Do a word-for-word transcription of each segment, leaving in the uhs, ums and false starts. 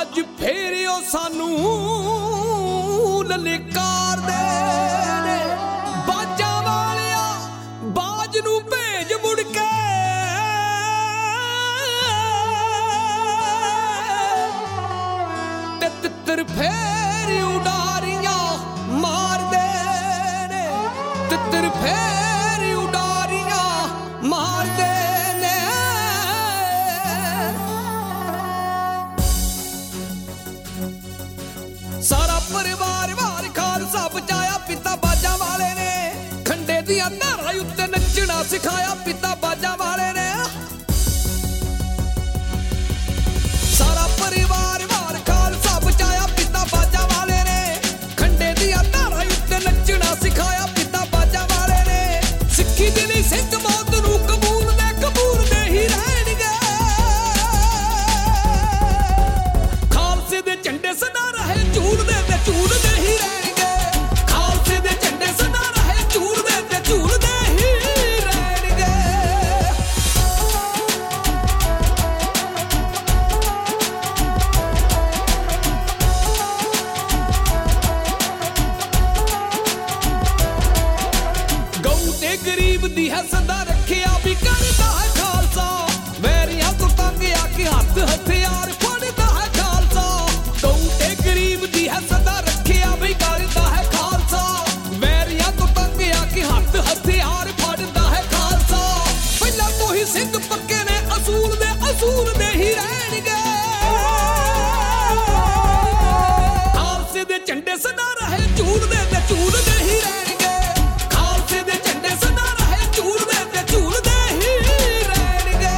ਅੱਜ ਫੇਰ ਉਹ ਸਾਨੂੰ ਲਲਕਾਰਦੇ ਨੇ ਬਾਜਾਂ ਵਾਲਿਆ ਬਾਜ ਨੂੰ ਭੇਜ ਮੁੜ ਕੇ ਤੇ ਤਿੱਤਰ ਫੇਰ ਉਡਾਰੀਆਂ ਮਾਰਦੇ ਨੇ ਤਿੱਤਰ ਫੇਰ ਉਡਾਰੀਆਂ ਮਾਰਦੇ ਨੇ ਸਾਰਾ ਪਰਿਵਾਰ ਵਾਰ ਖਾਲਸਾ ਬਚਾਇਆ ਪਿਤਾ ਬਾਜਾਂ ਵਾਲੇ ਨੇ ਖੰਡੇ ਦੀਆਂ ਧਾਰਾਂ ਉੱਤੇ ਨੱਚਣਾ ਸਿਖਾਇਆ ਪਿਤਾ ਬਾਜਾਂ ਵਾਲੇ ਨੇ ਸਾਰਾ ਪਰਿਵਾਰ ਵਾਰ ਖਾਲਸਾ ਬਚਾਇਆ ਪਿਤਾ ਬਾਜਾਂ ਵਾਲੇ ਨੇ ਖੰਡੇ ਦੀਆਂ ਧਾਰਾਂ ਉੱਤੇ ਨੱਚਣਾ ਸਿਖਾਇਆ ਪਿਤਾ ਬਾਜਾਂ ਵਾਲੇ ਨੇ ਸਿੱਖੀ ਦੇ ਲਈ ਸਿੰਘ ਮੌਤ ਨੂੰ ਕਬੂਲ ਦੇ ਕਬੂਲ ਦੇ ਹੀ ਰਹਿਣਗੇ ਖਾਲਸੇ ਦੇ ਝੰਡੇ ਸਦਾ ਰਹੇ ਝੂਲਦੇ ਤੇ ਝੂਲਦੇ ਹੀ ਰਹਿਣਗੇ ਖਾਲਸੇ ਦੇ ਝੰਡੇ ਸਦਾ ਰਹੇ ਝੂਲਦੇ ਤੇ ਝੂਲਦੇ ਹੀ ਰਹਿਣਗੇ ਗਊ ਤੇ ਗਰੀਬ ਦੀ ਹੈ ਸਦਾ ਰੱਖਿਆ ਵੀ ਕਰਦਾ ਹੈ ਖਾਲਸਾ ਵੈਰੀਆਂ ਤੋਂ ਤੰਗ ਆ ਕੇ ਹੱਥ ਹਥਿਆਰ ਫੜਦਾ ਹੈ ਖਾਲਸਾ ਗਊ ਤੇ ਗਰੀਬ ਦੀ ਹੈ ਸਦਾ ਰੱਖਿਆ ਵੀ ਕਰਦਾ ਹੈ ਖਾਲਸਾ ਵੈਰੀਆਂ ਤੋਂ ਤੰਗ ਆ ਕੇ ਹੱਥ ਹਥਿਆਰ ਫੜਦਾ ਹੈ ਖਾਲਸਾ ਪਹਿਲਾਂ ਤੋਂ ਹੀ ਸਿੰਘ ਪੱਕੇ ਨੇ ਅਸੂਲ ਦੇ ਅਸੂਲ ਦੇ ਹੀ ਰਹਿਣਗੇ ਖਾਲਸੇ ਦੇ ਝੰਡੇ ਸਦਾ ਰਹੇ ਝੂਲਦੇ ਤੇ ਝੂਲਦੇ ਹੀ ਰਹਿਣਗੇ ਖਾਲਸੇ ਦੇ ਝੰਡੇ ਸਦਾ ਰਹੇ ਝੂਲਦੇ ਤੇ ਝੂਲਦੇ ਹੀ ਰਹਿਣਗੇ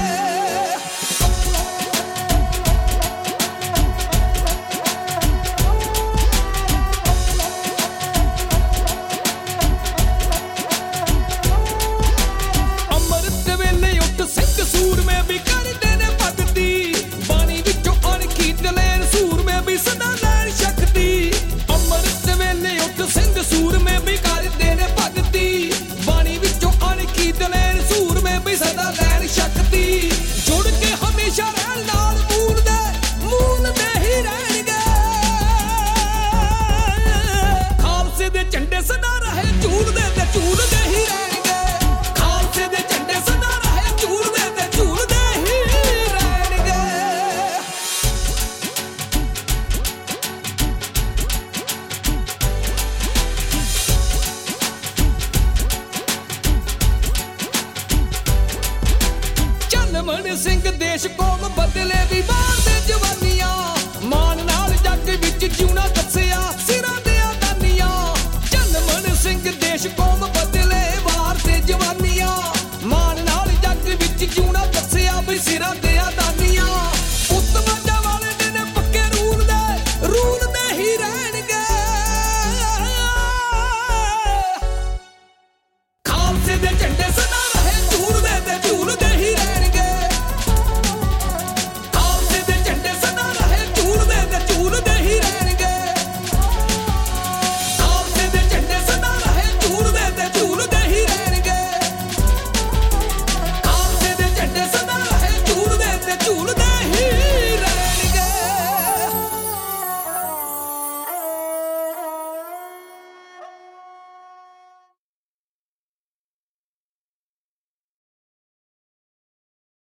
ਅੰਮ੍ਰਿਤ ਵੇਲੇ ਉੱਠ ਸਿੰਘ ਸੂਰਮੇ ਵੀ ਕਰਦੇ ਨੇ ਭਗਤੀ ਬਾਣੀ ਵਿੱਚੋਂ ਅਣਖੀ ਦਲੇਰ ਸੂਰਮੇ ਵੀ ਸਦਾ ਲੈਣ ਸ਼ਕਤੀ ਅੰਮ੍ਰਿਤ ਵੇਲੇ ਉੱਠ ਸਿੰਘ ਸੂਰਮੇ ਵੀ ਕਰਦੇ ਨੇ ਭਗਤੀ ਬਾਣੀ ਵਿੱਚੋਂ ਅਣਖੀ ਦਲੇਰ ਸੂਰਮੇ ਵੀ ਸਦਾ ਲੈਣ ਸ਼ਕਤੀ ਜੁੜ ਕੇ ਹਮੇਸ਼ਾ ਰਹਿਣ ਨਾਲ ਮੂਲ ਦੇ ਮੂਲ ਦੇ ਹੀ ਰਹਿਣਗੇ ਖਾਲਸੇ ਦੇ ਝੰਡੇ ਸਦਾ ਰਹੇ ਝੂਲਦੇ ਤੇ ਝੂਲਦੇ ਹੀ ਰਹਿਣਗੇ ਖਾਲਸੇ ਦੇ ਝੰਡੇ ਸਦਾ ਰਹੇ ਝੂਲਦੇ ਤੇ ਝੂਲਦੇ ਹੀ ਰਹਿਣਗੇ ਚੱਲ ਮਨ ਸਿੰਘ ਦੇਸ਼ ਕੋ